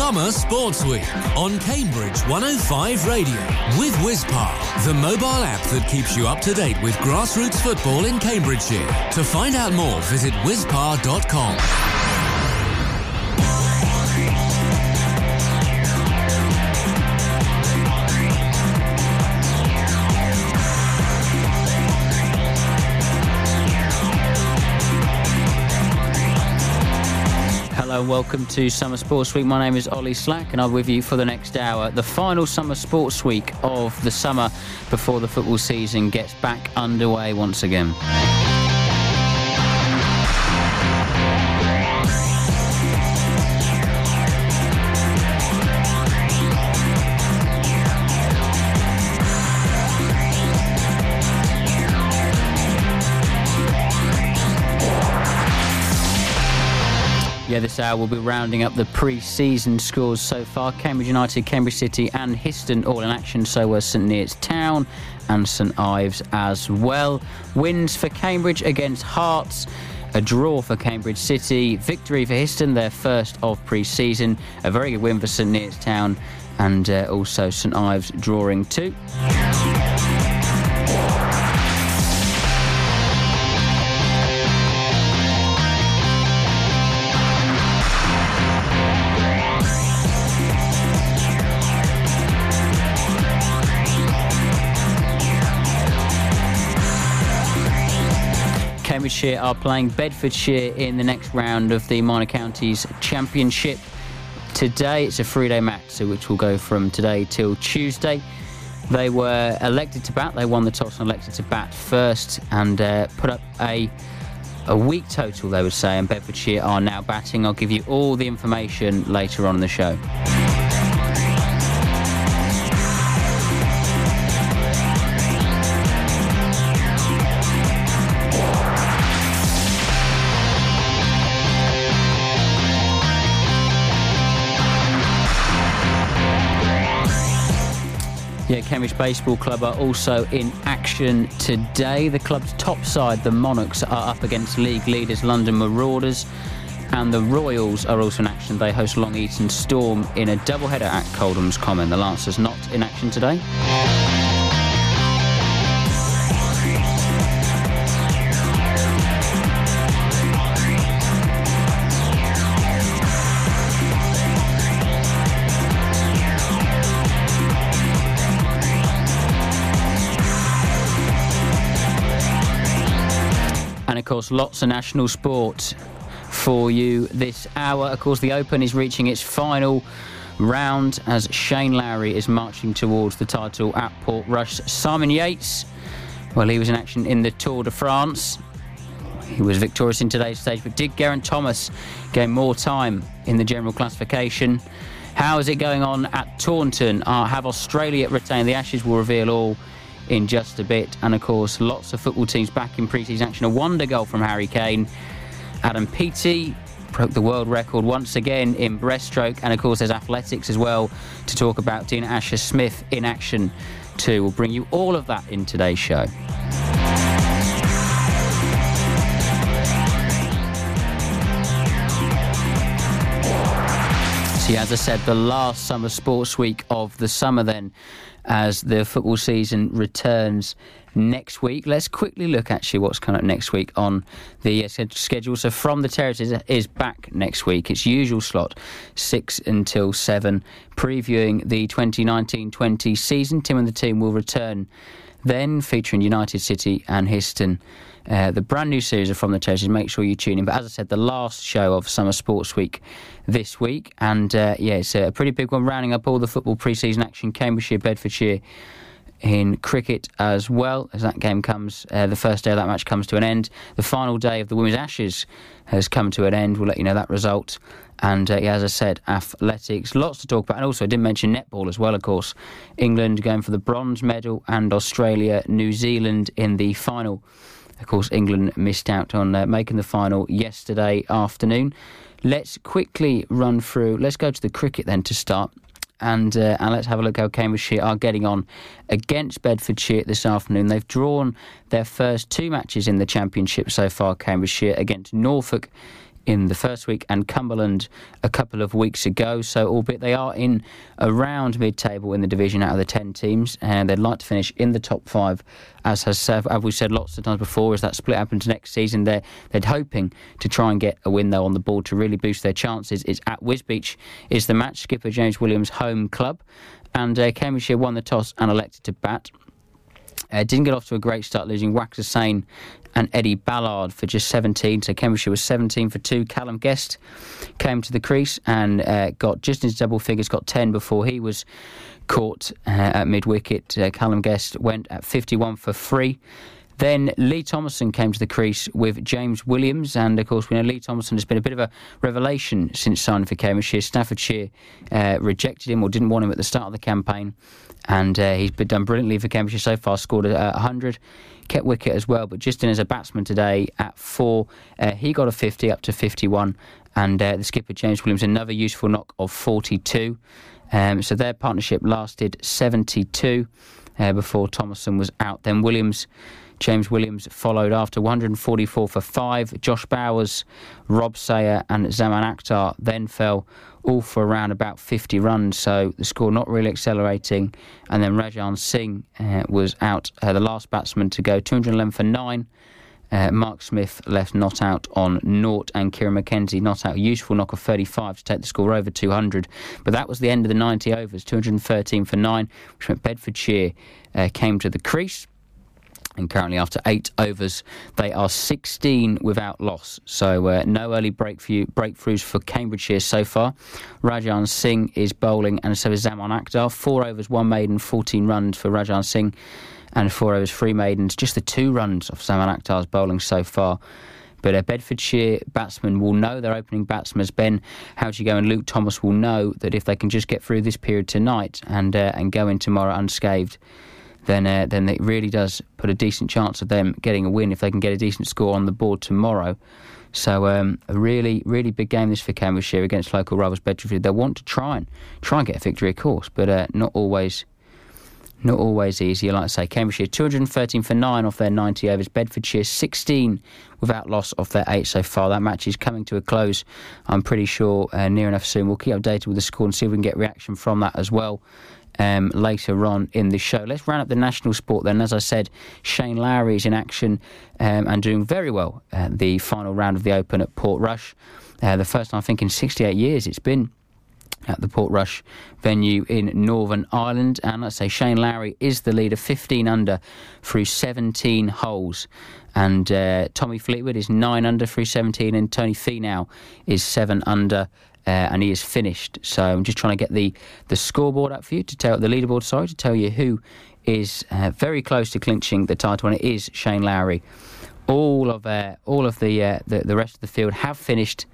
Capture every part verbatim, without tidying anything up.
Summer Sports Week on Cambridge one oh five Radio with Wizpar, the mobile app that keeps you up to date with grassroots football in Cambridgeshire. To find out more, visit wizpar dot com. Hello and welcome to Summer Sports Week. My name is Ollie Slack and I'm with you for the next hour. The final Summer Sports Week of the summer before the football season gets back underway once again. Yeah, this hour we'll be rounding up the pre-season scores so far. Cambridge United, Cambridge City and Histon all in action. So were St Neots Town and St Ives as well. Wins for Cambridge against Hearts. A draw for Cambridge City. Victory for Histon, their first of pre-season. A very good win for St Neots Town and uh, also St Ives drawing two. Cambridgeshire are playing Bedfordshire in the next round of the Minor Counties Championship. Today it's a three-day match, so which will go from today till Tuesday. They were elected to bat. They won the toss and elected to bat first and uh, put up a a week total, they would say, and Bedfordshire are now batting. I'll give you all the information later on in the show. Yeah, Cambridge Baseball Club are also in action today. The club's top side, the Monarchs, are up against league leaders London Marauders, and the Royals are also in action. They host Long Eaton Storm in a doubleheader at Coldham's Common. The Lancers not in action today. And of course, lots of national sport for you this hour. Of course, the Open is reaching its final round as Shane Lowry is marching towards the title at Portrush. Simon Yates, well, he was in action in the Tour de France. He was victorious in today's stage, but did Geraint Thomas gain more time in the general classification? How is it going on at Taunton? Uh, have Australia retained the Ashes? We'll reveal all in just a bit. And of course, lots of football teams back in pre-season action. A wonder goal from Harry Kane. Adam Peaty broke the world record once again in breaststroke. And of course, there's athletics as well to talk about. Dina Asher-Smith in action too. We'll bring you all of that in today's show. See, as I said, the last summer sports week of the summer then, as the football season returns next week. Let's quickly look actually what's coming up next week on the uh, schedule. So From the Terraces is back next week. Its usual slot, six until seven, previewing the twenty nineteen twenty season. Tim and the team will return then, featuring United City and Histon. Uh, the brand new series of From the Terraces. Make sure you tune in. But as I said, the last show of Summer Sports Week this week. And uh, yeah, it's a pretty big one, rounding up all the football pre-season action. Cambridgeshire, Bedfordshire in cricket as well. As that game comes, uh, the first day of that match comes to an end. The final day of the Women's Ashes has come to an end. We'll let you know that result. And uh, yeah, as I said, athletics, lots to talk about. And also, I didn't mention netball as well, of course. England going for the bronze medal and Australia, New Zealand in the final. Of course, England missed out on uh, making the final yesterday afternoon. Let's quickly run through. Let's go to the cricket then to start. And, uh, and let's have a look how Cambridgeshire are getting on against Bedfordshire this afternoon. They've drawn their first two matches in the Championship so far, Cambridgeshire, against Norfolk in the first week, and Cumberland a couple of weeks ago. So, albeit they are in around mid-table in the division out of the ten teams, and they'd like to finish in the top five, as has as we said lots of times before, as that split happens next season. They're, they're hoping to try and get a win, though, on the board to really boost their chances. It's at Wisbech is the match. Skipper James Williams' home club, and uh, Cambridgeshire won the toss and elected to bat. Uh, didn't get off to a great start, losing Wax Hussain and Eddie Ballard for just seventeen. So Cambridgeshire was seventeen for two. Callum Guest came to the crease and uh, got just into double figures, got ten before he was caught uh, at mid-wicket. Uh, Callum Guest went at fifty-one for three. Then Lee Thomason came to the crease with James Williams, and of course we know Lee Thomason has been a bit of a revelation since signing for Cambridgeshire. Staffordshire uh, rejected him or didn't want him at the start of the campaign, and uh, he's been done brilliantly for Cambridgeshire so far, scored a, a hundred, kept wicket as well, but just in as a batsman today at four, uh, he got a fifty up to fifty-one, and uh, the skipper James Williams another useful knock of forty-two. Um, so their partnership lasted seventy-two uh, before Thomason was out. Then Williams James Williams followed after one hundred forty-four for five. Josh Bowers, Rob Sayer and Zaman Akhtar then fell, all for around about fifty runs, so the score not really accelerating. And then Rajan Singh uh, was out, uh, the last batsman to go, two hundred eleven for nine. Uh, Mark Smith left not out on naught, and Kieran McKenzie not out, a useful knock of thirty-five to take the score over two hundred. But that was the end of the ninety overs, two hundred thirteen for nine, which meant Bedfordshire uh, came to the crease. And currently, after eight overs, they are sixteen without loss. So uh, no early breakthrough, breakthroughs for Cambridgeshire so far. Rajan Singh is bowling, and so is Zaman Akhtar. Four overs, one maiden, fourteen runs for Rajan Singh, and four overs, three maidens. Just the two runs of Zaman Akhtar's bowling so far. But uh, Bedfordshire batsmen will know their opening batsmen as Ben Howgigo and Luke Thomas will know that if they can just get through this period tonight and uh, and go in tomorrow unscathed, then uh, then it really does put a decent chance of them getting a win if they can get a decent score on the board tomorrow. So um, a really, really big game this for Cambridgeshire against local rivals Bedfordshire. They'll want to try and try and get a victory, of course, but uh, not always not always easy. Like I say, Cambridgeshire two hundred thirteen for nine off their ninety overs. Bedfordshire sixteen without loss off their eight so far. That match is coming to a close, I'm pretty sure, uh, near enough soon. We'll keep updated with the score and see if we can get reaction from that as well. Um, later on in the show. Let's round up the national sport then. As I said, Shane Lowry is in action um, and doing very well at the final round of the Open at Portrush. Uh, the first time, I think, in sixty-eight years it's been at the Portrush venue in Northern Ireland. And let's say Shane Lowry is the leader, fifteen under through seventeen holes. And uh, Tommy Fleetwood is nine under through seventeen, and Tony Finau is seven under. Uh, and he is finished. So I'm just trying to get the, the scoreboard up for you, to tell the leaderboard, sorry, to tell you who is uh, very close to clinching the title, and it is Shane Lowry. All of uh, all of the, uh, the the rest of the field have finished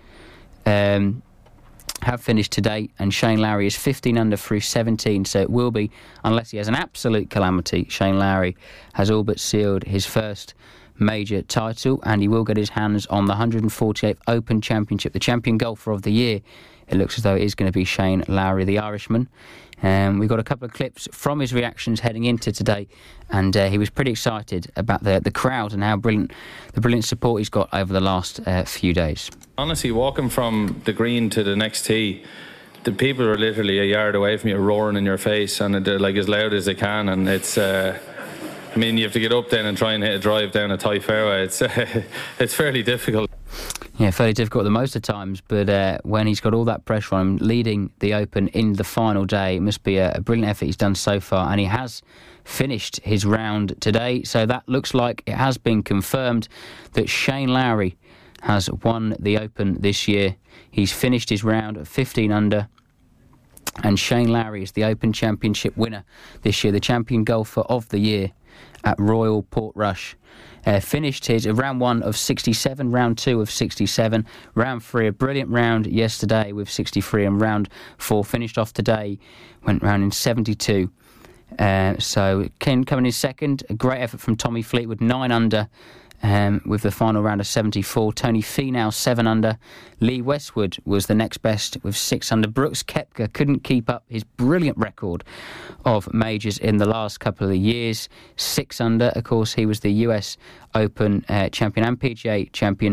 um, have finished today, and Shane Lowry is fifteen under through seventeen. So it will be, unless he has an absolute calamity, Shane Lowry has all but sealed his first major title, and he will get his hands on the one hundred forty-eighth Open Championship, the champion golfer of the year. It looks as though it is going to be Shane Lowry, the Irishman. Um, we got a couple of clips from his reactions heading into today, and uh, he was pretty excited about the the crowd and how brilliant the brilliant support he's got over the last uh, few days. Honestly, walking from the green to the next tee, the people are literally a yard away from you, roaring in your face, and they're like as loud as they can, and it's. Uh, I mean, you have to get up then and try and hit a drive down a tight fairway. It's uh, it's fairly difficult. Yeah, fairly difficult the most of times, but uh, when he's got all that pressure on him, leading the Open in the final day, it must be a, a brilliant effort he's done so far, and he has finished his round today. So that looks like it has been confirmed that Shane Lowry has won the Open this year. He's finished his round at fifteen under. And Shane Lowry is the Open Championship winner this year, the champion golfer of the year at Royal Portrush. Uh, finished his uh, round one of sixty-seven, round two of sixty-seven, round three, a brilliant round yesterday with sixty-three, and round four finished off today, went round in seventy-two. Uh, so Ken coming in second, a great effort from Tommy Fleetwood, nine under. Um, with the final round of seventy-four. Tony Finau, seven under. Lee Westwood was the next best with six under. Brooks Koepka couldn't keep up his brilliant record of majors in the last couple of years. Six under. Of course, he was the U S Open uh, champion and P G A champion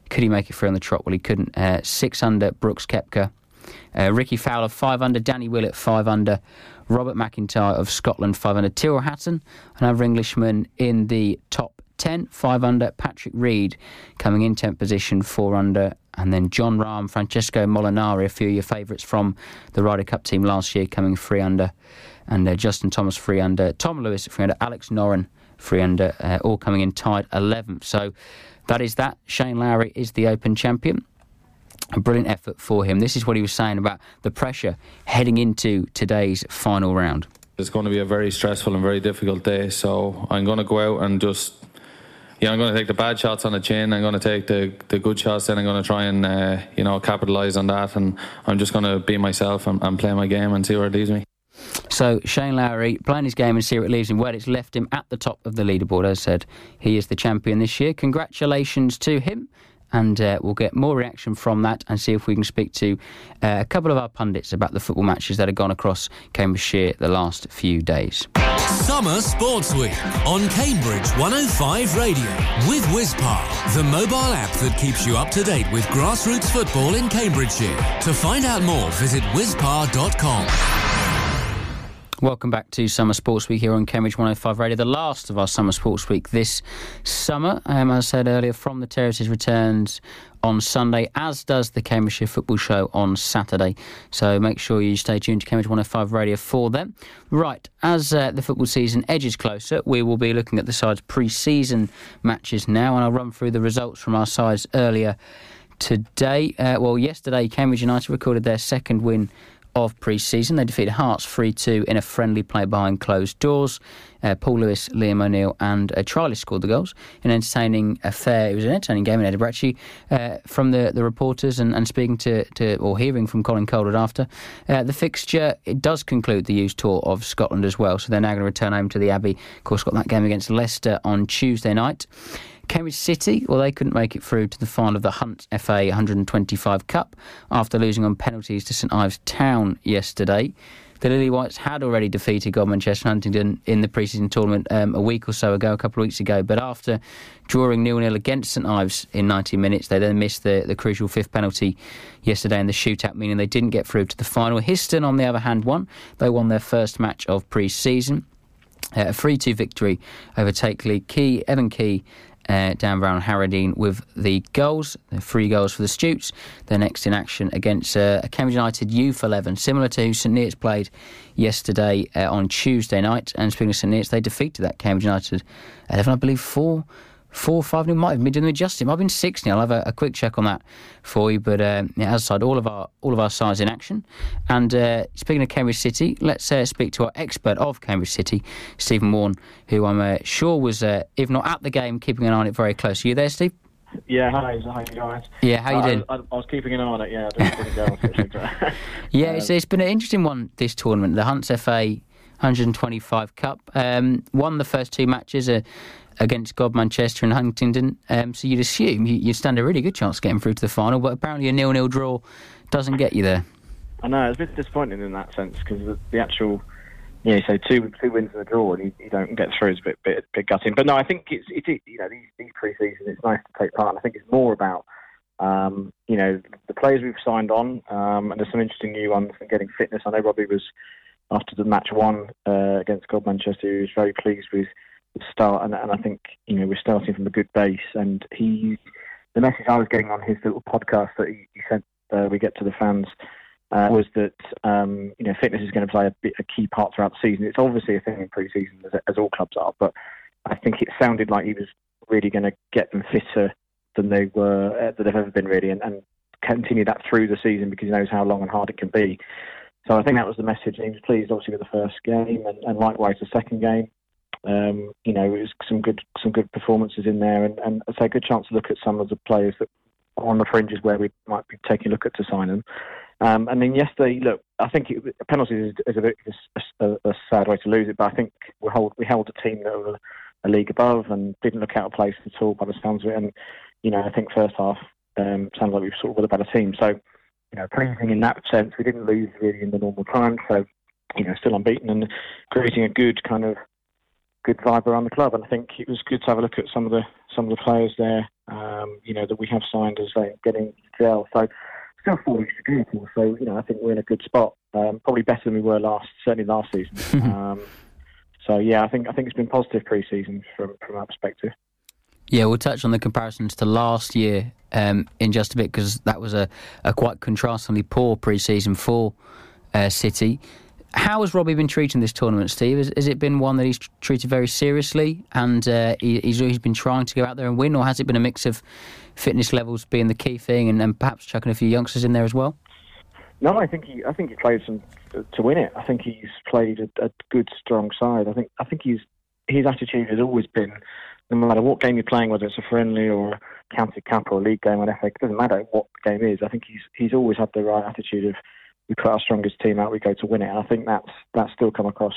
Could he make it through on the trot? Well, he couldn't. Uh, six under, Brooks Koepka. Uh, Ricky Fowler, five under. Danny Willett, five under. Robert McIntyre of Scotland, five under. Tyrrell Hatton, another Englishman in the top ten, five under. Patrick Reed coming in tenth position, four under. And then John Rahm, Francesco Molinari, a few of your favourites from the Ryder Cup team last year, coming three under. And uh, Justin Thomas, three under. Tom Lewis, three under. Alex Noren, three under. Uh, all coming in tied eleventh. So that is that. Shane Lowry is the Open champion. A brilliant effort for him. This is what he was saying about the pressure heading into today's final round. It's going to be a very stressful and very difficult day, so I'm going to go out and just, yeah, I'm going to take the bad shots on the chin. I'm going to take the, the good shots, then I'm going to try and, uh, you know, capitalise on that, and I'm just going to be myself and, and play my game and see where it leads me. So Shane Lowry playing his game and see where it leaves him. Well, it's left him at the top of the leaderboard. As I said, he is the champion this year. Congratulations to him. And uh, we'll get more reaction from that and see if we can speak to uh, a couple of our pundits about the football matches that have gone across Cambridgeshire the last few days. Summer Sports Week on Cambridge one oh five Radio with Wizpar, the mobile app that keeps you up to date with grassroots football in Cambridgeshire. To find out more, visit wizpar dot com. Welcome back to Summer Sports Week here on Cambridge one oh five Radio, the last of our Summer Sports Week this summer. Um, as I said earlier, From the Terraces returns on Sunday, as does the Cambridgeshire Football Show on Saturday. So make sure you stay tuned to Cambridge one oh five Radio for them. Right, as uh, the football season edges closer, we will be looking at the sides' pre-season matches now, and I'll run through the results from our sides earlier today. Uh, well, yesterday, Cambridge United recorded their second win of pre-season. They defeated Hearts three two in a friendly play behind closed doors. Uh, Paul Lewis, Liam O'Neill and uh, Charlie scored the goals. An entertaining affair. It was an entertaining game in Edinburgh. Actually, uh, from the, the reporters and, and speaking to, to, or hearing from Colin Coldwood after, uh, the fixture, it does conclude the youth tour of Scotland as well. So they're now going to return home to the Abbey. Of course, got that game against Leicester on Tuesday night. Cambridge City, well, they couldn't make it through to the final of the Hunt F A one hundred twenty-five Cup after losing on penalties to St Ives Town yesterday. The Lily Whites had already defeated God Manchester Huntingdon in the pre-season tournament um, a week or so ago, a couple of weeks ago, but after drawing nil nil against St Ives in ninety minutes, they then missed the, the crucial fifth penalty yesterday in the shootout, meaning they didn't get through to the final. Histon, on the other hand, won. They won their first match of pre-season. Uh, a three two victory over Takeley. Key, Evan Key, Uh, Dan Brown and Harradine with the goals. The three goals for the Stutes. They're next in action against uh, a Cambridge United Youth eleven, similar to who St Neots played yesterday uh, on Tuesday night. And speaking of St Neots, they defeated that Cambridge United eleven, I believe, four. Four, five nil, might have been doing adjusting. It might have been six nil. I'll have a, a quick check on that for you. But um, yeah, as I said, all of our all of our sides in action. And uh, speaking of Cambridge City, let's uh, speak to our expert of Cambridge City, Stephen Warne, who I'm uh, sure was, uh, if not at the game, keeping an eye on it very close. Are you there, Steve? Yeah, hi, hi guys. Yeah, how you uh, doing? I, I, I was keeping an eye on it. Yeah, I didn't, didn't go. yeah, um, it's, it's been an interesting one this tournament. The Hunts F A one hundred twenty-five Cup um, won the first two matches. Uh, against God Manchester and Huntingdon, um, so you'd assume you, you'd stand a really good chance of getting through to the final, but apparently a nil nil draw doesn't get you there. I know, it's a bit disappointing in that sense, because the, the actual, you know, so two two wins and a draw and you, you don't get through is a bit, bit, bit gutting. But no, I think it's, it's you know, these, these pre-season, it's nice to take part, and I think it's more about, um, you know, the players we've signed on, um, and there's some interesting new ones, and getting fitness. I know Robbie was, after the match one uh, against God Manchester, he was very pleased with start, and, and I think, you know, we're starting from a good base. And he, the message I was getting on his little podcast that he, he sent, uh, we get to the fans, uh, was that um, you know, fitness is going to play a, bit, a key part throughout the season. It's obviously a thing in pre-season, as, as all clubs are, but I think it sounded like he was really going to get them fitter than they were, uh, that they've ever been really, and, and continue that through the season, because he knows how long and hard it can be. So I think that was the message. He was pleased, obviously, with the first game, and, and likewise the second game. Um, you know, it was some good some good performances in there, and, and I'd say a good chance to look at some of the players that are on the fringes where we might be taking a look at to sign them. Um, and then yesterday, look, I think it, penalties is, is, a, bit, is a, a sad way to lose it, but I think we hold we held a team that were a league above and didn't look out of place at all by the sounds of it. And you know, I think first half um, sounds like we sort of were the better team. So, you know, pleasing in that sense. We didn't lose really in the normal time, so you know, still unbeaten and creating a good kind of good vibe around the club, and I think it was good to have a look at some of the some of the players there, um, you know, that we have signed as they getting gel. So still four weeks to go, of course. So you know, I think we're in a good spot, um, probably better than we were last, certainly last season. um, so yeah, I think I think it's been positive pre-season from from our perspective. Yeah, we'll touch on the comparisons to last year um, in just a bit, because that was a, a quite contrastingly poor pre-season for uh, City. How has Robbie been treating this tournament, Steve? Has, has it been one that he's treated very seriously and uh, he, he's, he's been trying to go out there and win, or has it been a mix of fitness levels being the key thing and, and perhaps chucking a few youngsters in there as well? No, I think he I think he played some to win it. I think he's played a, a good, strong side. I think I think he's his attitude has always been, no matter what game you're playing, whether it's a friendly or a county cup or a league game or an F A, it doesn't matter what the game is. I think he's he's always had the right attitude of, we put our strongest team out, we go to win it. And I think that's that's still come across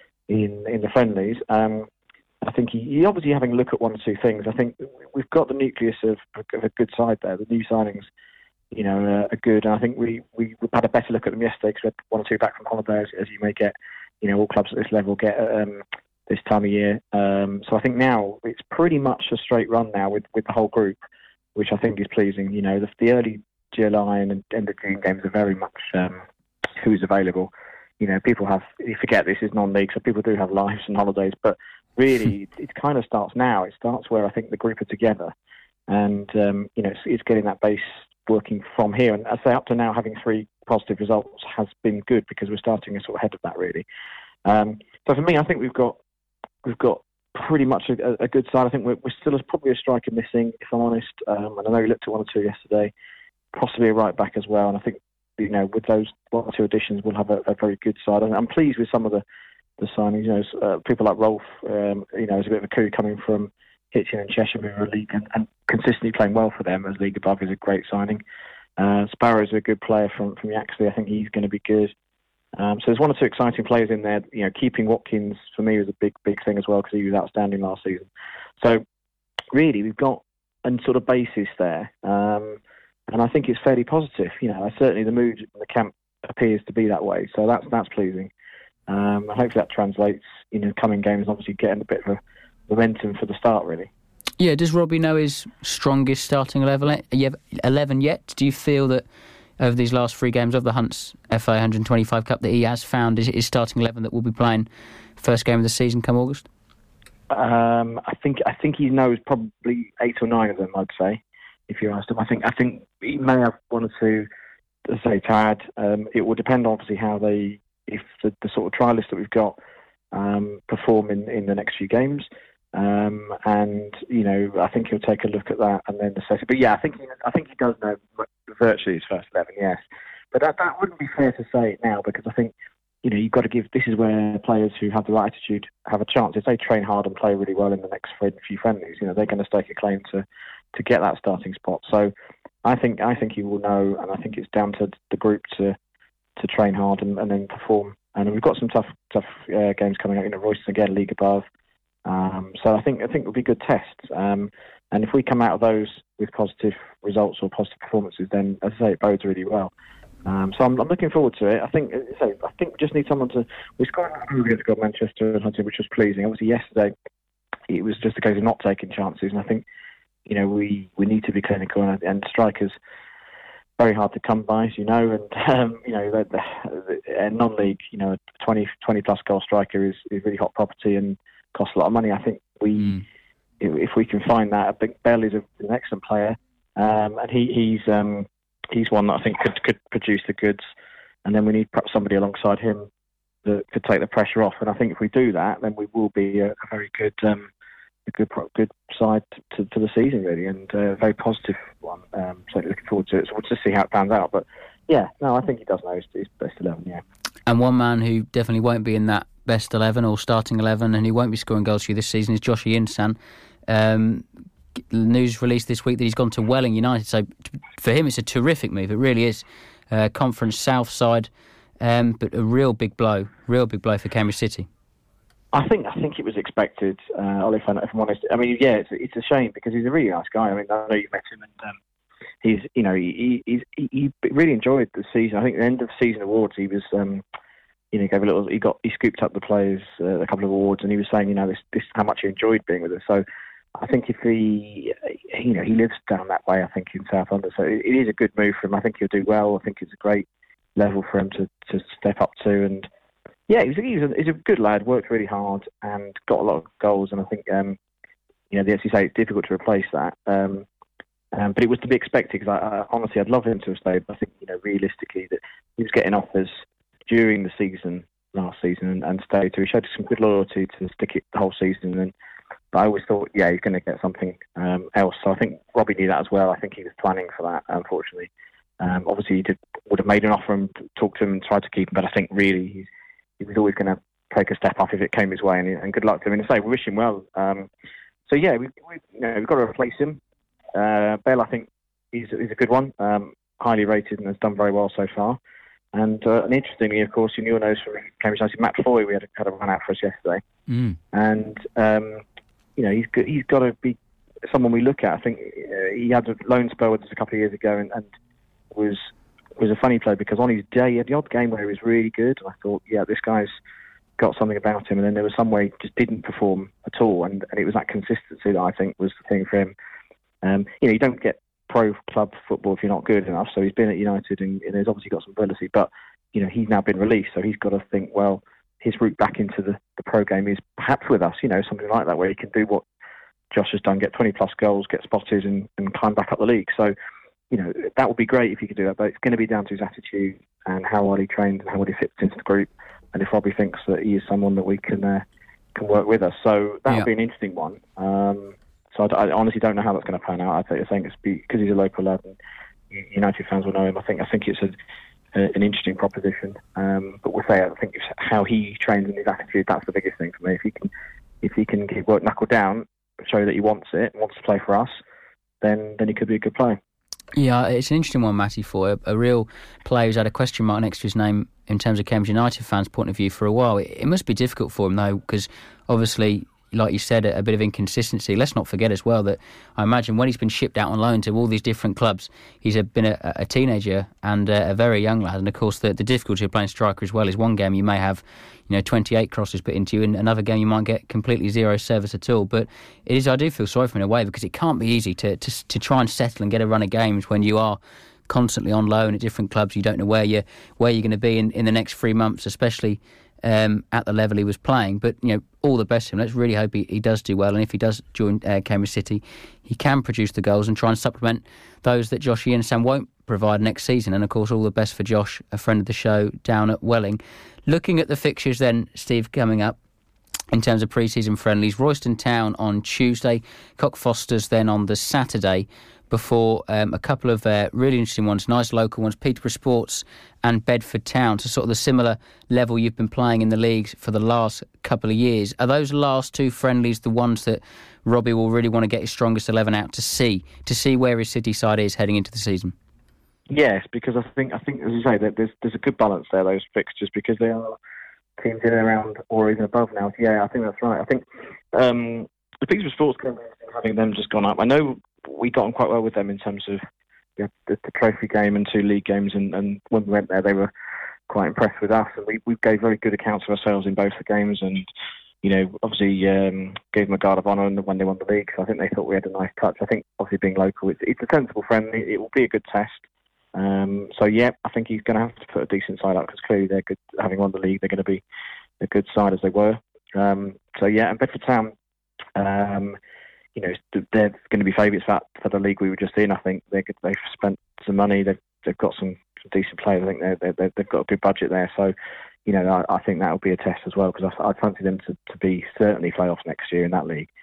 in in the friendlies. Um, I think he, he obviously having a look at one or two things. I think we've got the nucleus of, of a good side there. The new signings, you know, uh, are good. And I think we, we we had a better look at them yesterday because we had one or two back from holiday, as, as you may get, you know, all clubs at this level get um, this time of year. Um, so I think now it's pretty much a straight run now with, with the whole group, which I think is pleasing. You know, the, the early July and end of June games are very much um, who's available. You know, people have, you forget this is non-league, so people do have lives and holidays, but really it, it kind of starts now. It starts where I think the group are together, and um, you know, it's, it's getting that base working from here. And I say up to now, having three positive results has been good because we're starting sort of ahead of that really. Um, so for me, I think we've got we've got pretty much a, a good side. I think we're, we're still probably a striker missing, if I'm honest. Um, and I know we looked at one or two yesterday, possibly a right back as well. And I think, you know, with those one or two additions, we'll have a, a very good side. And I'm pleased with some of the, the signings. You know, uh, people like Rolf, um, you know, is a bit of a coup coming from Hitchin and Cheshire, who are a league and, and consistently playing well for them as league above, is a great signing. Uh, Sparrow's a good player from from Yaxley. I think he's going to be good. Um, so there's one or two exciting players in there. You know, keeping Watkins for me was a big, big thing as well because he was outstanding last season. So really, we've got a sort of basis there, um, and I think it's fairly positive. You know, certainly the mood in the camp appears to be that way. So that's that's pleasing. Um, and hopefully that translates in the coming games. Obviously, getting a bit of a momentum for the start, really. Yeah. Does Robbie know his strongest starting eleven? Eleven yet? Do you feel that over these last three games of the Hunts F A one twenty-five Cup that he has found his, his starting eleven that will be playing first game of the season come August? Um, I think I think he knows probably eight or nine of them. I'd say, if you asked him. I think I think he may have one or two to say to add. Um, it will depend, obviously, how they, if the, the sort of trialists that we've got um, perform in, in the next few games. Um, and you know, I think he'll take a look at that and then assess it. But yeah, I think he, I think he does know virtually his first eleven. Yes, but that that wouldn't be fair to say it now because I think, you know, you've got to give. This is where players who have the right attitude have a chance. If they train hard and play really well in the next few friendlies, you know, they're going to stake a claim to to get that starting spot. So I think I think he will know, and I think it's down to the group to to train hard and, and then perform. And we've got some tough tough uh, games coming up. You know, Royston again, league above. Um, so I think I think it'll be good tests, um, and if we come out of those with positive results or positive performances, then as I say, it bodes really well. Um, so I'm, I'm looking forward to it. I think so I think we just need someone to. We scored against Manchester and Hunting, which was pleasing. Obviously, yesterday it was just a case of not taking chances, and I think, you know, we, we need to be clinical, and, and strikers very hard to come by, as you know, and um, you know, the, the, the, non-league, you know, a twenty, twenty plus goal striker is, is really hot property and costs a lot of money. I think we, mm. if, if we can find that, I think Bell is a, an excellent player, um, and he, he's um, he's one that I think could could produce the goods, and then we need perhaps somebody alongside him that could take the pressure off. And I think if we do that, then we will be a, a very good um, a good good side to, to the season, really, and a very positive one. Um, so looking forward to it. So we'll just see how it pans out. But yeah, no, I think he does know his, his best eleven. Yeah, and one man who definitely won't be in that best eleven or starting eleven, and he won't be scoring goals for you this season, is Joshua Yinsan. Um, news released this week that he's gone to Welling United, so for him it's a terrific move. It really is. Uh, Conference South side, um, but a real big blow, real big blow for Cambridge City. I think I think it was expected, uh, if, I'm, if I'm honest. I mean, yeah, it's, it's a shame because he's a really nice guy. I mean, I know you've met him, and um, he's, you know, he, he's, he, he really enjoyed the season. I think at the end of the season awards, he was... Um, you know, he gave a little. He got he scooped up the players uh, a couple of awards, and he was saying, you know, this this how much he enjoyed being with us. So I think if he, you know, he lives down that way, I think in South London. So it, it is a good move for him. I think he'll do well. I think it's a great level for him to, to step up to. And yeah, he's he's a, he's a good lad. Worked really hard and got a lot of goals. And I think um, you know, the, as you say, it's difficult to replace that. Um, um, but it was to be expected because I, I, honestly, I'd love him to have stayed. But I think, you know, realistically, that he was getting offers during the season last season and, and stayed. So he showed some good loyalty to stick it the whole season. And but I always thought, yeah, he's going to get something um, else. So I think Robbie knew that as well. I think he was planning for that, unfortunately. Um, obviously, he did, would have made an offer and talked to him and tried to keep him. But I think really he's, he was always going to take a step up if it came his way. And, and good luck to him. And I say, we wish him well. Um, so yeah, we, we, you know, we've got to replace him. Uh, Bell, I think, is, is a good one. Um, highly rated and has done very well so far. And, uh, and interestingly, of course, you knew knows from Cambridge United, Matt Foy, we had a, had a run out for us yesterday. Mm. And, um, you know, he's got, he's got to be someone we look at. I think uh, he had a loan spell with us a couple of years ago and, and was was a funny player because on his day he had the odd game where he was really good. And I thought, yeah, this guy's got something about him. And then there was some way he just didn't perform at all. And, and it was that consistency that I think was the thing for him. Um, you know, you don't get pro club football if you're not good enough. So he's been at United and, and he's obviously got some ability. But, you know, he's now been released. So he's got to think, well, his route back into the, the pro game is perhaps with us, you know, something like that, where he can do what Josh has done, get twenty plus goals, get spotted and, and climb back up the league. So, you know, that would be great if he could do that, but it's going to be down to his attitude and how well he trains and how well he fits into the group. And if Robbie thinks that he is someone that we can uh, can work with us. So that would yeah. be an interesting one. Um, so I, I honestly don't know how that's going to pan out. I think it's because he's a local lad and United fans will know him. I think I think it's a an interesting proposition, um, but we'll say I think it's how he trains and his attitude. That's the biggest thing for me. If he can, if he can get work knuckle down, show that he wants it, wants to play for us, then then he could be a good player. Yeah, it's an interesting one, Matty, for a, a real player who's had a question mark next to his name in terms of Cambridge United fans' point of view for a while. It, it must be difficult for him though, because obviously, like you said, a, a bit of inconsistency. Let's not forget as well that I imagine when he's been shipped out on loan to all these different clubs, he's a, been a, a teenager and a, a very young lad. And of course, the, the difficulty of playing striker as well is one game you may have, you know, twenty-eight crosses put into you, and another game you might get completely zero service at all. But it is, I do feel sorry for him in a way because it can't be easy to to, to try and settle and get a run of games when you are constantly on loan at different clubs. You don't know where you where you're going to be in, in the next three months, especially. Um, at the level he was playing, but you know, all the best to him. Let's really hope he, he does do well, and if he does join uh, Cambridge City, he can produce the goals and try and supplement those that Josh Eansam won't provide next season. And of course, all the best for Josh, a friend of the show down at Welling. Looking at the fixtures then, Steve, coming up in terms of pre-season friendlies, Royston Town on Tuesday, Cockfosters then on the Saturday, before um, a couple of uh, really interesting ones, nice local ones, Peterborough Sports and Bedford Town, to sort of the similar level you've been playing in the leagues for the last couple of years. Are those last two friendlies the ones that Robbie will really want to get his strongest eleven out to see, to see where his City side is heading into the season? Yes, because I think, I think as you say, that there's there's a good balance there, those fixtures, because they are teams in and around or even above now. Yeah, I think that's right. I think um, the Peterborough Sports Club, having them just gone up, I know we got on quite well with them in terms of the, the, the trophy game and two league games, and, and when we went there they were quite impressed with us, and we, we gave very good accounts of ourselves in both the games, and you know, obviously um, gave them a guard of honour when they won the league. So I think they thought we had a nice touch. I think obviously being local, it's, it's a sensible friendly. It will be a good test. Um, so yeah, I think he's going to have to put a decent side up because clearly they're good. Having won the league, they're going to be a good side as they were. Um, so yeah, and Bedford Town, um, you know, they're going to be favourites for, for the league we were just in. I think they they've spent some money. They've they've got some, some decent players. I think they're, they're, they've got a good budget there. So, you know, I, I think that will be a test as well because I, I fancy them to, to be certainly playoffs next year in that league.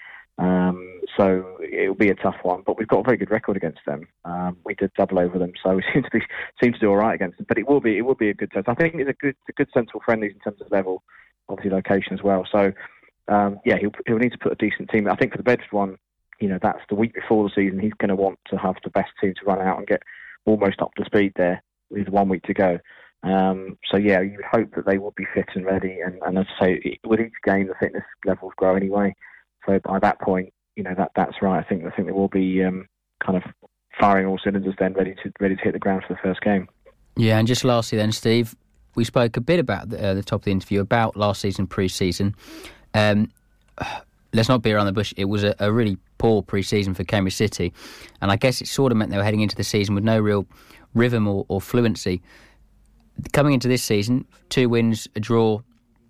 Um, so it will be a tough one, but we've got a very good record against them. Um, we did double over them, so we seem to be seem to do all right against them. But it will be it will be a good test. I think it's a good a good central friendlies in terms of level, obviously location as well. So um, yeah, he'll he'll need to put a decent team. I think for the Bedford one, you know, that's the week before the season. He's going to want to have the best team to run out and get almost up to speed there with one week to go. Um, so yeah, you would hope that they will be fit and ready. And, and as I say, with each game, the fitness levels grow anyway. So by that point, you know, that that's right. I think I think they will be um, kind of firing all cylinders then, ready to ready to hit the ground for the first game. Yeah, and just lastly then, Steve, we spoke a bit about the, uh, the top of the interview about last season pre-season. Um, let's not beat around the bush. It was a, a really poor pre-season for Cambridge City, and I guess it sort of meant they were heading into the season with no real rhythm or, or fluency. Coming into this season, two wins, a draw,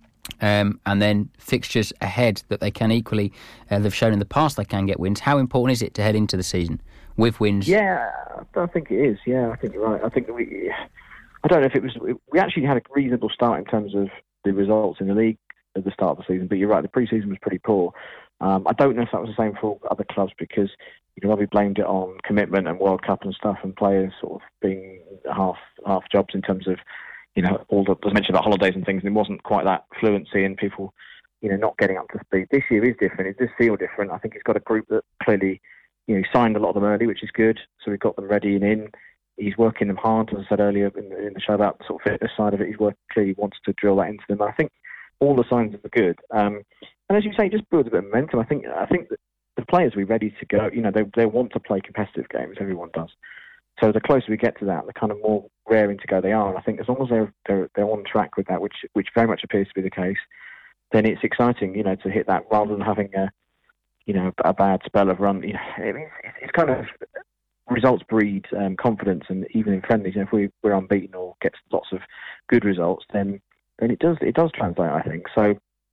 um, and then fixtures ahead that they can equally, uh, they've shown in the past they can get wins. How important is it to head into the season with wins? Yeah, I think it is. Yeah, I think you're right. I think that we, I don't know if it was, we actually had a reasonable start in terms of the results in the league at the start of the season, but you're right, the pre-season was pretty poor. Um, I don't know if that was the same for other clubs, because you know, Robbie blamed it on commitment and World Cup and stuff, and players sort of being half half jobs in terms of, you know, all the, as mentioned about holidays and things, and it wasn't quite that fluency and people, you know, not getting up to speed. This year is different. It does feel different. I think he's got a group that clearly, you know, signed a lot of them early, which is good. So we've got them ready and in. He's working them hard, as I said earlier in the, in the show about the sort of fitness side of it. He's work, clearly wants to drill that into them. I think all the signs are good. Um, and as you say, it just builds a bit of momentum. I think I think that the players will be ready to go. You know, they they want to play competitive games. Everyone does. So the closer we get to that, the kind of more raring to go they are. And I think as long as they're they're, they're on track with that, which which very much appears to be the case, then it's exciting, you know, to hit that rather than having a, you know, a bad spell of run. You know, I mean, it's, it's kind of results breed um, confidence, and even in friendlies, you know, if we, we're unbeaten or get lots of good results, then then it does it does translate, I think. So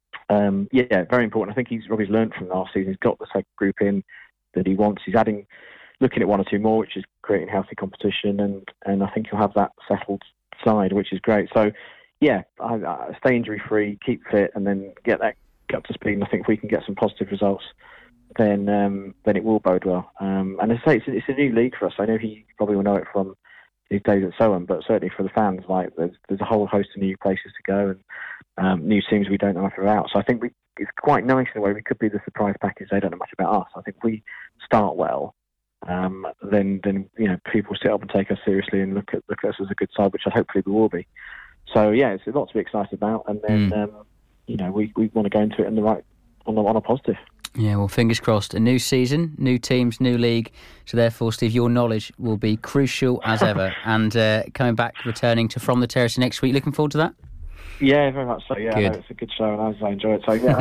um, yeah, very important. I think he's Robbie's learned from last season. He's got the second group in that he wants. He's adding, looking at one or two more, which is creating healthy competition, and, and I think he'll have that settled side, which is great. So yeah, I, I stay injury free, keep fit, and then get that get up to speed. And I think if we can get some positive results, then um, then it will bode well. Um, and as I say, it's, it's a new league for us. I know he probably will know it from his days at Soham, but certainly for the fans, like there's there's a whole host of new places to go and um, new teams we don't know much about. So I think we, it's quite nice in a way. We could be the surprise package. They don't know much about us. I think if we start well, um, then then you know people sit up and take us seriously and look at look at us as a good side, which hopefully we will be. So yeah, it's a lot to be excited about, and then mm. um, you know we, we want to go into it in the right on the on a positive. Yeah, well, fingers crossed. A new season, new teams, new league. So therefore, Steve, your knowledge will be crucial as ever. And uh, coming back, returning to From the Terrace next week. Looking forward to that? Yeah, very much so. Yeah, no, it's a good show, and I enjoy it. So yeah, I,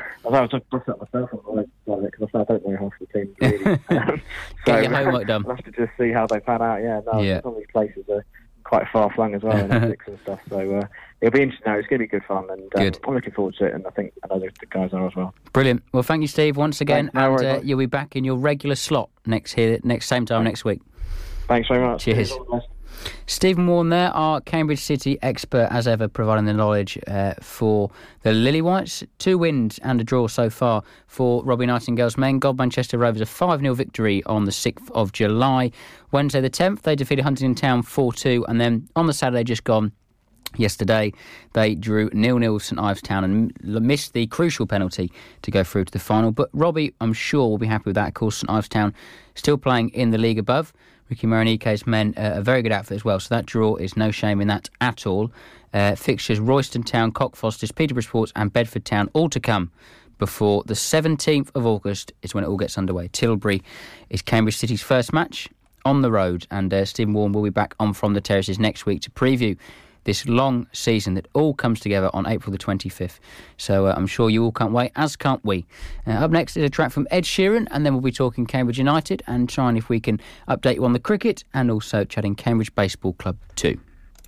I was just brushing up myself on it because I don't know half the team really. Um, Get so, your homework done. I'll have to just see how they pan out. Yeah, no, yeah. Some of these places are quite far flung as well, in Essex and stuff. So uh, it'll be interesting. No, it's going to be good fun, and um, good. I'm looking forward to it. And I think I know the guys are as well. Brilliant. Well, thank you, Steve, once again, no and uh, you'll be back in your regular slot next here, next same time next week. Thanks very much. Cheers. Stephen Warne there, our Cambridge City expert, as ever, providing the knowledge uh, for the Lily Whites. Two wins and a draw so far for Robbie Nightingale's men. God Manchester Rovers a five nil victory on the sixth of July. Wednesday the tenth, they defeated Huntingdon Town four two, and then on the Saturday just gone, yesterday, they drew nil nil with St Ives Town and missed the crucial penalty to go through to the final. But Robbie, I'm sure, will be happy with that. Of course, St Ives Town still playing in the league above. Ricky Maronike's men, uh, a very good outfit as well, so that draw is no shame in that at all. Uh, fixtures Royston Town, Cockfosters, Peterborough Sports and Bedford Town all to come before the seventeenth of August is when it all gets underway. Tilbury is Cambridge City's first match on the road, and uh, Stephen Warne will be back on From the Terraces next week to preview this long season that all comes together on April the twenty-fifth. So uh, I'm sure you all can't wait, as can't we. Uh, up next is a track from Ed Sheeran, and then we'll be talking Cambridge United and trying if we can update you on the cricket, and also chatting Cambridge Baseball Club too.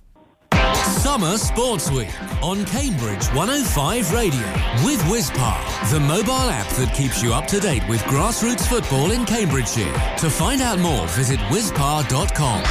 Summer Sports Week on Cambridge one oh five Radio with Wizpar, the mobile app that keeps you up to date with grassroots football in Cambridgeshire. To find out more, visit wizpar dot com.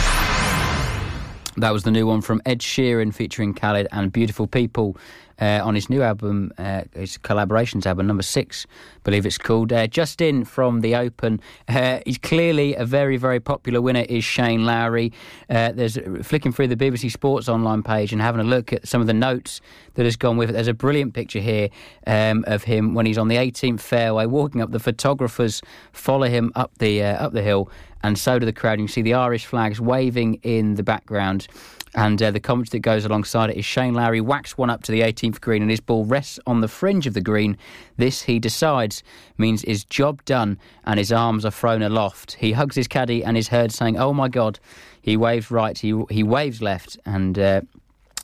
That was the new one from Ed Sheeran featuring Khaled and Beautiful People uh, on his new album, uh, his collaborations album, number six, I believe it's called. Uh, just in from the Open, uh, he's clearly a very, very popular winner is Shane Lowry. Uh, there's flicking through the B B C Sports online page and having a look at some of the notes that has gone with it. There's a brilliant picture here um, of him when he's on the eighteenth fairway walking up. The photographers follow him up the uh, up the hill, and so do the crowd. You can see the Irish flags waving in the background. And uh, the comment that goes alongside it is Shane Lowry whacks one up to the eighteenth green and his ball rests on the fringe of the green. This, he decides, means his job done, and his arms are thrown aloft. He hugs his caddy and is heard saying, "Oh my God." He waves right, he he waves left, and uh,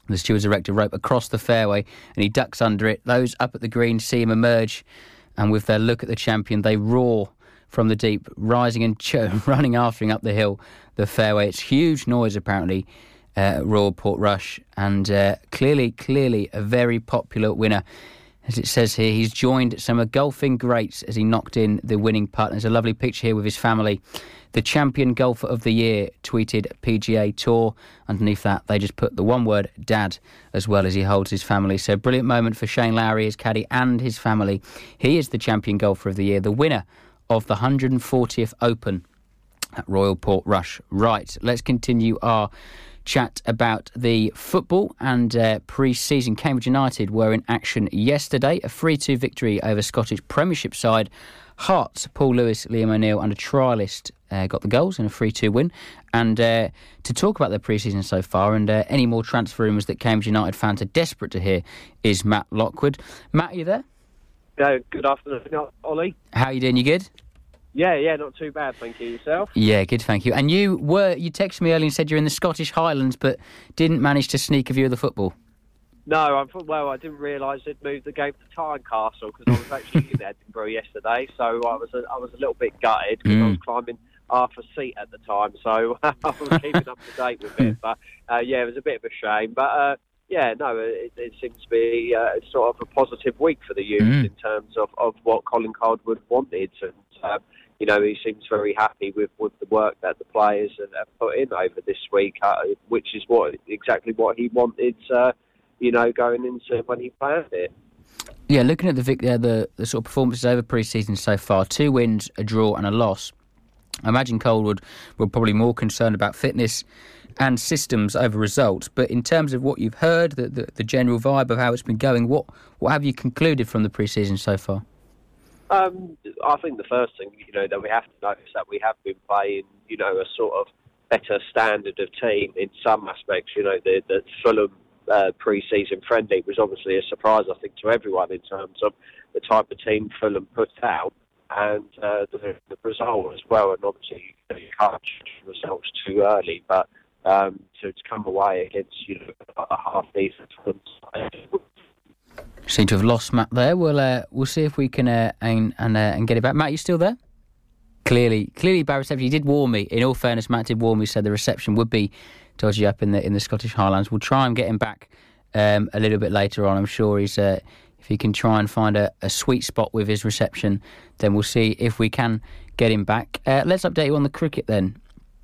The stewards erect a rope across the fairway and he ducks under it. Those up at the green see him emerge, and with their look at the champion, they roar from the deep, rising and ch- running after him up the hill, the fairway. It's huge noise, apparently, uh, Royal Portrush, and uh, clearly, clearly a very popular winner. As it says here, he's joined some golfing greats as he knocked in the winning putt. There's a lovely picture here with his family. The champion golfer of the year, tweeted P G A Tour. Underneath that, they just put the one word, Dad, as well as he holds his family. So, brilliant moment for Shane Lowry, his caddy, and his family. He is the champion golfer of the year, the winner of the one hundred fortieth Open at Royal Portrush. Right, let's continue our chat about the football and uh, pre-season. Cambridge United were in action yesterday. A three two victory over Scottish Premiership side Hearts. Paul Lewis, Liam O'Neill and a trialist uh, got the goals in a three two win. And uh, to talk about their pre-season so far and uh, any more transfer rumours that Cambridge United fans are desperate to hear is Matt Lockwood. Matt, are you there? Yeah, good afternoon, Ollie. How are you doing? You good? Yeah, yeah, not too bad, thank you. Yourself? Yeah, good, thank you. And you were you texted me earlier and said you're in the Scottish Highlands, but didn't manage to sneak a view of the football. No, I'm well. I didn't realise they'd moved the game to Tynecastle because I was actually in Edinburgh yesterday, so I was a, I was a little bit gutted because mm. I was climbing half a seat at the time, so I was keeping up to date with it. But uh, yeah, it was a bit of a shame. But uh, yeah, no, it, it seems to be uh, sort of a positive week for the youth mm. in terms of, of what Colin Caldwood wanted. And uh, you know, he seems very happy with, with the work that the players have put in over this week, uh, which is what exactly what he wanted, uh, you know, going into when he planned it. Yeah, looking at the, uh, the the sort of performances over pre-season so far, two wins, a draw and a loss. I imagine Caldwood were probably more concerned about fitness and systems over results. But in terms of what you've heard, the, the, the general vibe of how it's been going, what, what have you concluded from the pre-season so far? Um, I think the first thing, you know, that we have to notice that we have been playing, you know, a sort of better standard of team in some aspects. You know, the, the Fulham uh, pre-season friendly was obviously a surprise, I think, to everyone in terms of the type of team Fulham put out and uh, the, the result as well. And obviously, you know, you can't judge results too early, but um, to, to come away against, you know, a half-decent Fulham side. Seem to have lost Matt there. We'll uh, we'll see if we can uh, and and, uh, and get it back. Matt, you still there? Clearly, clearly, bad reception. He did warn me. In all fairness, Matt did warn me. Said the reception would be dodgy up in the in the Scottish Highlands. We'll try and get him back um, a little bit later on. I'm sure he's uh, if he can try and find a, a sweet spot with his reception, then we'll see if we can get him back. Uh, let's update you on the cricket then.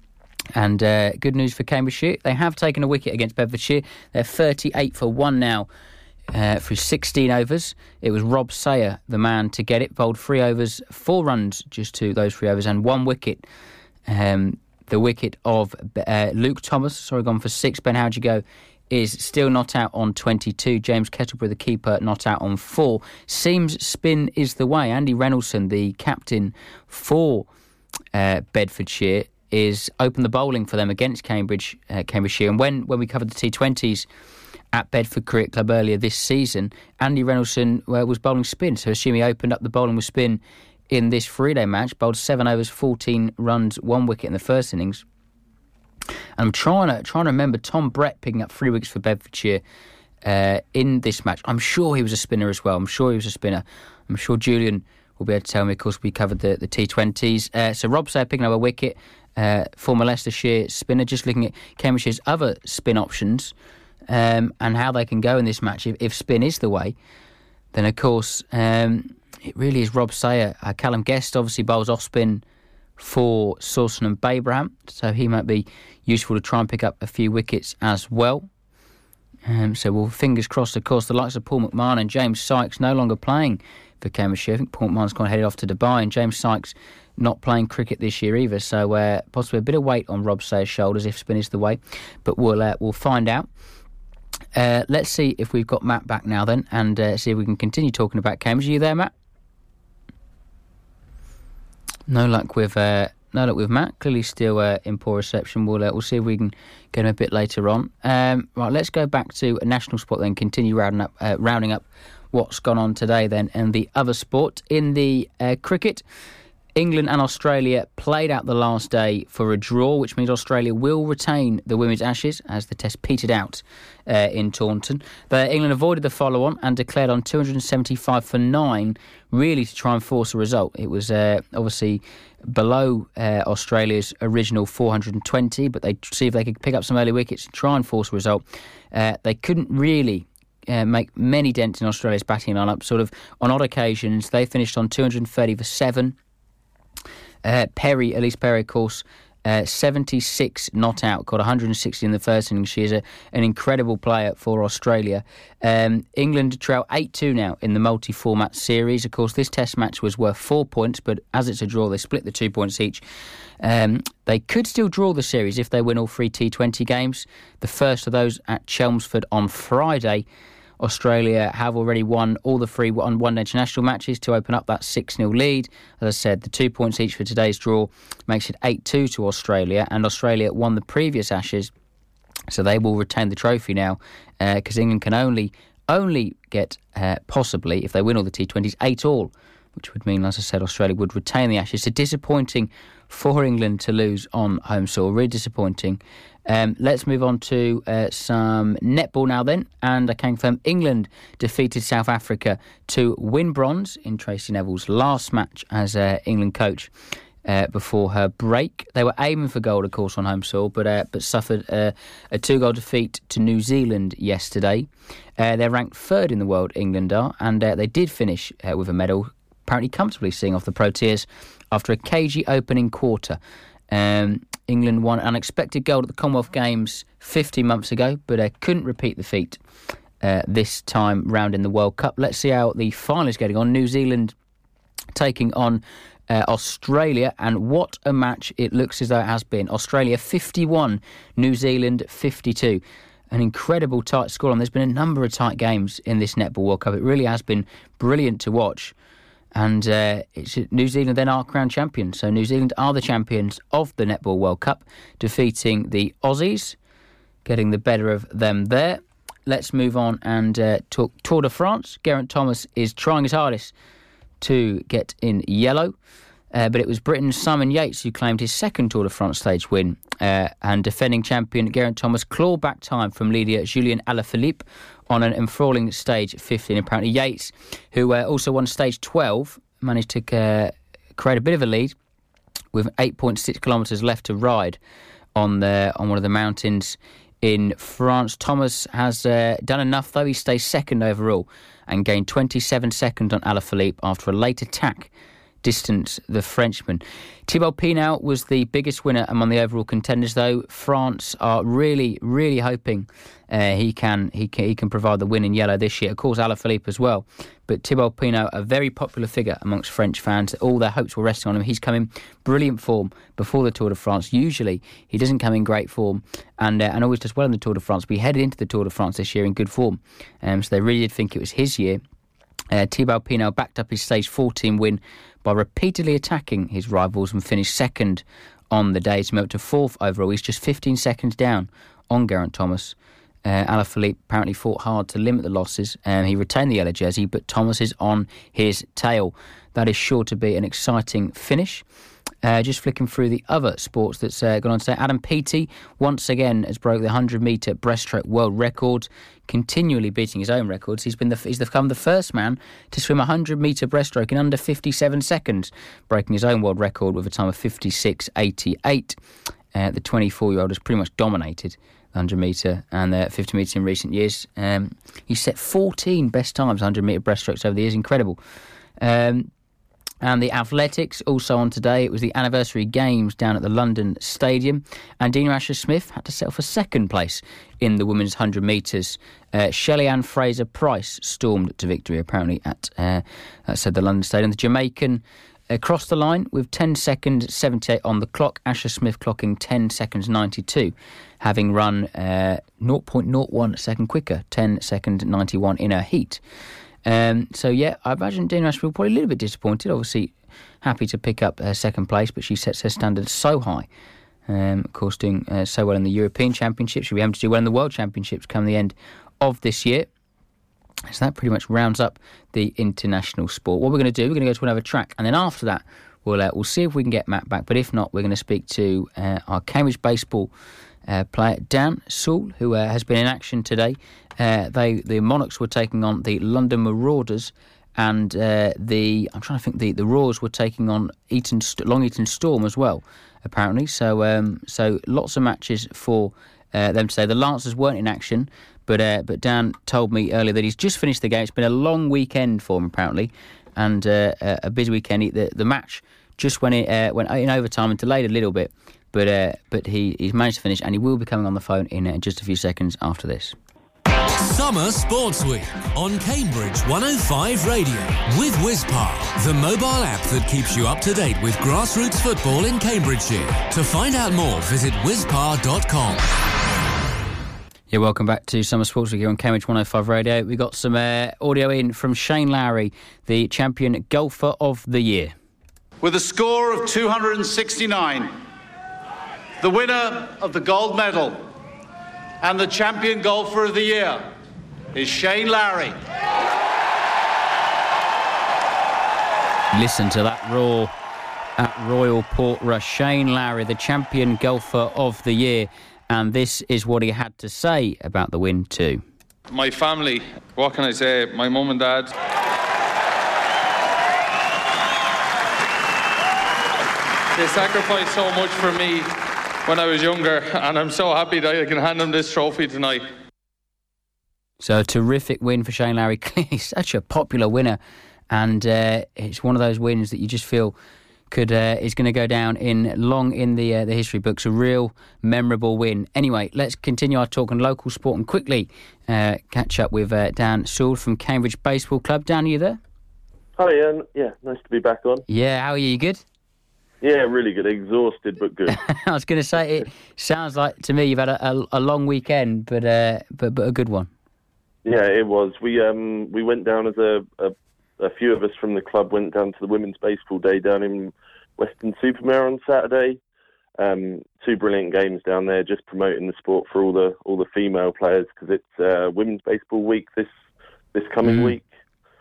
And uh, good news for Cambridgeshire. They have taken a wicket against Bedfordshire. They're thirty-eight for one now. Uh, through sixteen overs. It was Rob Sayer, the man to get it. Bowled three overs, four runs just to those three overs, and one wicket. Um, the wicket of uh, Luke Thomas, sorry, gone for six. Ben How'd-you-go is still not out on twenty-two. James Kettleborough, the keeper, not out on four. Seems spin is the way. Andy Reynolson, the captain for uh, Bedfordshire, is opened the bowling for them against Cambridge, uh, Cambridgeshire. And when, when we covered the T twenties at Bedford Cricket Club earlier this season, Andy Reynolson uh, was bowling spin. So assume he opened up the bowling with spin in this three-day match, bowled seven overs, fourteen runs, one wicket in the first innings. And I'm trying to trying to remember Tom Brett picking up three wickets for Bedfordshire uh, in this match. I'm sure he was a spinner as well. I'm sure he was a spinner. I'm sure Julian will be able to tell me. Of course, we covered the, the T twenties. Uh, so Rob Sayer picking up a wicket, uh, former Leicestershire spinner, just looking at Cambridgeshire's other spin options. Um, and how they can go in this match. If, if spin is the way, then of course um, it really is Rob Sayer. Uh, Callum Guest obviously bowls off spin for Sawson and Babraham, so he might be useful to try and pick up a few wickets as well. Um, so we'll fingers crossed. Of course, the likes of Paul McMahon and James Sykes no longer playing for Cambridgeshire. I think Paul McMahon's gone headed off to Dubai, and James Sykes not playing cricket this year either. So uh, possibly a bit of weight on Rob Sayer's shoulders if spin is the way, but we'll uh, we'll find out. Uh, let's see if we've got Matt back now then, and uh, see if we can continue talking about Cambridge. Are you there, Matt? No luck with uh, no luck with Matt. Clearly still uh, in poor reception. We'll uh, we'll see if we can get him a bit later on. Um, right, let's go back to a national sport then. Continue rounding up uh, rounding up what's gone on today then, and the other sport in the uh, cricket. England and Australia played out the last day for a draw, which means Australia will retain the Women's Ashes as the test petered out uh, in Taunton. But England avoided the follow-on and declared on two hundred seventy-five for nine, really to try and force a result. It was uh, obviously below uh, Australia's original four hundred twenty, but they'd see if they could pick up some early wickets and try and force a result. Uh, they couldn't really Uh, make many dents in Australia's batting lineup. Sort of on odd occasions, they finished on two hundred thirty for seven. Uh, Perry, Elise Perry, of course, uh, seventy-six not out, got one hundred sixty in the first innings. She is a, an incredible player for Australia. Um, England trail eight two now in the multi-format series. Of course, this test match was worth four points, but as it's a draw, they split the two points each. Um, they could still draw the series if they win all three T twenty games. The first of those at Chelmsford on Friday. Australia have already won all the three on one international matches to open up that six nil lead. As I said, the two points each for today's draw makes it eight two to Australia, and Australia won the previous Ashes, so they will retain the trophy now, because uh, England can only only get, uh, possibly, if they win all the T twenties, eight all, which would mean, as I said, Australia would retain the Ashes. So disappointing for England to lose on home soil, really disappointing. Um, let's move on to uh, some netball now then, and I can confirm England defeated South Africa to win bronze in Tracy Neville's last match as uh, England coach uh, before her break. They were aiming for gold, of course, on home soil, but uh, but suffered uh, a two-goal defeat to New Zealand yesterday. Uh, they're ranked third in the world, England are, and uh, they did finish uh, with a medal, apparently comfortably seeing off the Proteas after a cagey opening quarter. Um, England won an unexpected gold at the Commonwealth Games fifteen months ago, but uh, couldn't repeat the feat uh, this time round in the World Cup. Let's see how the final is getting on. New Zealand taking on uh, Australia, and what a match it looks as though it has been. Australia fifty-one, New Zealand fifty-two. An incredible tight score, and there's been a number of tight games in this Netball World Cup. It really has been brilliant to watch. And uh, it's New Zealand then are crowned champions. So New Zealand are the champions of the Netball World Cup, defeating the Aussies, getting the better of them there. Let's move on and uh, talk Tour de France. Geraint Thomas is trying his hardest to get in yellow. Uh, but it was Britain's Simon Yates who claimed his second Tour de France stage win. Uh, and defending champion Geraint Thomas clawed back time from leader Julien Alaphilippe on an enthralling stage fifteen. Apparently Yates, who uh, also won stage twelve, managed to uh, create a bit of a lead with eight point six kilometres left to ride on the on one of the mountains in France. Thomas has uh, done enough, though. He stays second overall and gained twenty-seven seconds on Alaphilippe after a late attack distance the Frenchman. Thibaut Pinot was the biggest winner among the overall contenders, though. France are really, really hoping uh, he can he can he can provide the win in yellow this year. Of course, Alaphilippe as well. But Thibaut Pinot, a very popular figure amongst French fans. All their hopes were resting on him. He's come in brilliant form before the Tour de France. Usually, he doesn't come in great form and uh, and always does well in the Tour de France. But he headed into the Tour de France this year in good form. Um, so they really did think it was his year. Uh, Thibaut Pinot backed up his stage fourteen win by repeatedly attacking his rivals and finished second on the day to move up to fourth overall. He's just fifteen seconds down on Geraint Thomas. Uh, Alaphilippe apparently fought hard to limit the losses, and he retained the yellow jersey, but Thomas is on his tail. That is sure to be an exciting finish. Uh, just flicking through the other sports that's uh, gone on today. Adam Peaty once again has broke the one hundred metre breaststroke world record, continually beating his own records. He's been the, he's become the first man to swim a one hundred metre breaststroke in under fifty-seven seconds, breaking his own world record with a time of fifty-six eighty-eight. Uh, the twenty-four-year-old has pretty much dominated the one hundred metre and the fifty metres in recent years. Um, he's set fourteen best times one hundred metre breaststrokes over the years. Incredible. Um, And the athletics also on today. It was the anniversary games down at the London Stadium. And Dina Asher-Smith had to settle for second place in the women's one hundred metres. Uh, Shelly-Ann Fraser-Price stormed to victory, apparently, at uh, said the London Stadium. The Jamaican uh, crossed the line with ten seconds seventy-eight on the clock. Asher-Smith clocking ten seconds ninety-two, having run uh, zero point zero one second quicker, ten seconds ninety-one in her heat. Um, so, yeah, I imagine Dina Asher will probably a little bit disappointed. Obviously, happy to pick up her second place, but she sets her standards so high. Um, of course, doing uh, so well in the European Championships. She'll be able to do well in the World Championships come the end of this year. So that pretty much rounds up the international sport. What we're going to do, we're going to go to another track, and then after that, we'll uh, we'll see if we can get Matt back. But if not, we're going to speak to uh, our Cambridge baseball uh, player Dan Sewell, who uh, has been in action today. Uh, they the Monarchs were taking on the London Marauders, and uh, the I'm trying to think the the Royals were taking on Eton Long Eton Storm as well, apparently. So um, so lots of matches for uh, them today. The Lancers weren't in action. But uh, but Dan told me earlier that he's just finished the game. It's been a long weekend for him, apparently, and uh, a busy weekend. The the match just went in, uh, went in overtime and delayed a little bit, but uh, but he, he's managed to finish, and he will be coming on the phone in uh, just a few seconds after this. Summer Sports Week on Cambridge one oh five Radio with Wizpar, the mobile app that keeps you up to date with grassroots football in Cambridgeshire. To find out more, visit wizpar dot com. Yeah, welcome back to Summer Sports Week here on Cambridge one oh five Radio. We got some uh, audio in from Shane Lowry, the champion golfer of the year. With a score of two hundred sixty-nine, the winner of the gold medal and the champion golfer of the year is Shane Lowry. Listen to that roar at Royal Portrush. Shane Lowry, the champion golfer of the year. And this is what he had to say about the win too. My family, what can I say? My mum and dad. They sacrificed so much for me when I was younger, and I'm so happy that I can hand them this trophy tonight. So a terrific win for Shane Lowry. He's such a popular winner, and uh, it's one of those wins that you just feel could uh, is going to go down in long in the uh, the history books. A real memorable win. Anyway, let's continue our talk on local sport and quickly uh, catch up with uh, Dan Sewell from Cambridge Baseball Club. Dan, are you there? Hi, Ian. Yeah, nice to be back on. Yeah, how are you? You good? Yeah, really good. Exhausted, but good. I was going to say, it sounds like to me you've had a, a, a long weekend, but uh, but but a good one. Yeah, it was. We um we went down as a, a a few of us from the club went down to the Women's Baseball Day down in Weston-super-Mare on Saturday. Um, two brilliant games down there, just promoting the sport for all the all the female players because it's uh, Women's Baseball Week this this coming mm. week.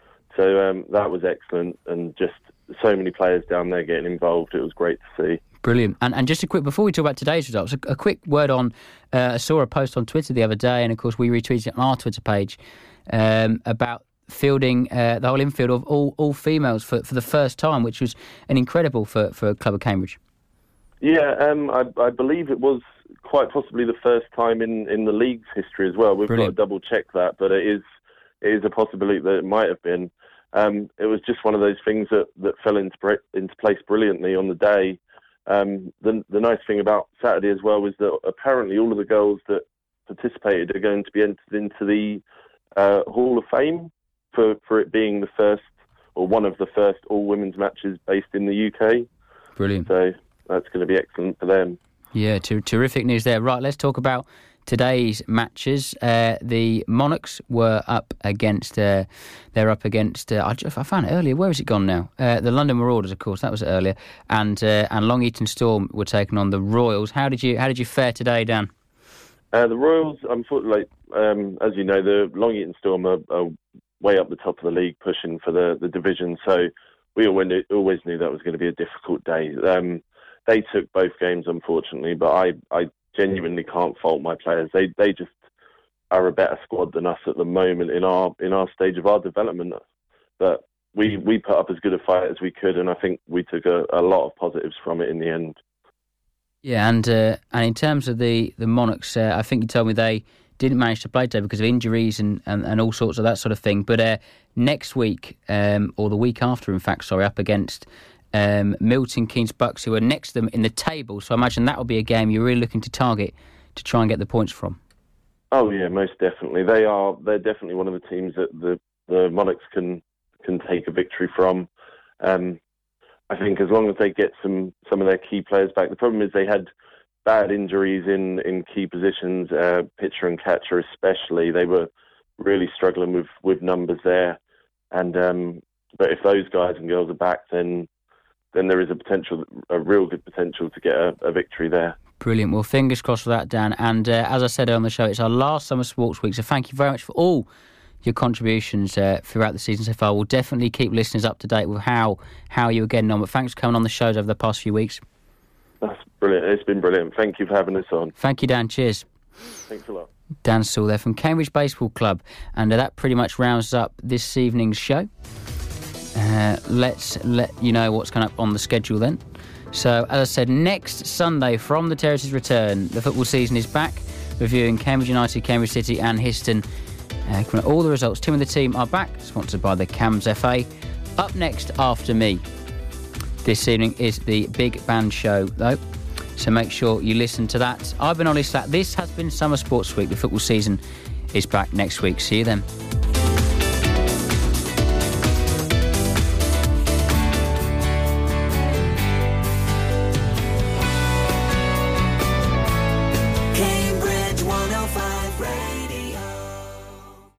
So um, that was excellent, and just so many players down there getting involved. It was great to see. Brilliant. And and just a quick, before we talk about today's results, a, a quick word on, uh, I saw a post on Twitter the other day, and of course we retweeted it on our Twitter page, um, about fielding uh, the whole infield of all, all females for, for the first time, which was an incredible for, for a club of Cambridge. Yeah, um, I, I believe it was quite possibly the first time in, in the league's history as well. We've Brilliant. got to double check that, but it is it is a possibility that it might have been. Um, it was just one of those things that, that fell into into place brilliantly on the day. Um, the the nice thing about Saturday as well was that apparently all of the girls that participated are going to be entered into the uh, Hall of Fame for, for it being the first or one of the first all women's matches based in the U K. Brilliant. So that's going to be excellent for them. Yeah, ter- terrific news there. Right, let's talk about today's matches. Uh, the Monarchs were up against, uh, they're up against, uh, I, I found it earlier, where has it gone now? Uh, the London Marauders, of course, that was earlier, and uh, and Long Eton Storm were taking on the Royals. How did you how did you fare today, Dan? Uh, the Royals, unfortunately, um, as you know, the Long Eton Storm are, are way up the top of the league, pushing for the, the division, so we always knew, always knew that was going to be a difficult day. Um, they took both games, unfortunately, but I, I genuinely can't fault my players. They they just are a better squad than us at the moment in our in our stage of our development. But we, we put up as good a fight as we could, and I think we took a, a lot of positives from it in the end. Yeah, and uh, and in terms of the, the Monarchs, uh, I think you told me they didn't manage to play today because of injuries and, and, and all sorts of that sort of thing. But uh, next week, um, or the week after, in fact, sorry, up against um, Milton Keynes Bucks, who are next to them in the table. So I imagine that will be a game you're really looking to target to try and get the points from. Oh yeah, most definitely. They are. They're definitely one of the teams that the, the Monarchs can can take a victory from. Um, I think as long as they get some some of their key players back. The problem is they had bad injuries in, in key positions, uh, pitcher and catcher especially. They were really struggling with, with numbers there. And um, but if those guys and girls are back, then then there is a potential, a real good potential to get a, a victory there. Brilliant. Well, fingers crossed for that, Dan. And uh, as I said on the show, it's our last Summer Sports Week, so thank you very much for all your contributions uh, throughout the season so far. We'll definitely keep listeners up to date with how, how you were getting on. But thanks for coming on the shows over the past few weeks. That's brilliant. It's been brilliant. Thank you for having us on. Thank you, Dan. Cheers. Thanks a lot. Dan Saul there from Cambridge Baseball Club. And uh, that pretty much rounds up this evening's show. Uh, let's let you know what's coming up on the schedule then. So, as I said, next Sunday from the Terraces return, the football season is back, reviewing Cambridge United, Cambridge City and Histon. Uh, all the results. Tim and the team are back, sponsored by the C A M S F A. Up next after me this evening is the Big Band Show, though. So make sure you listen to that. I've been Ollie Slack. This has been Summer Sports Week. The football season is back next week. See you then.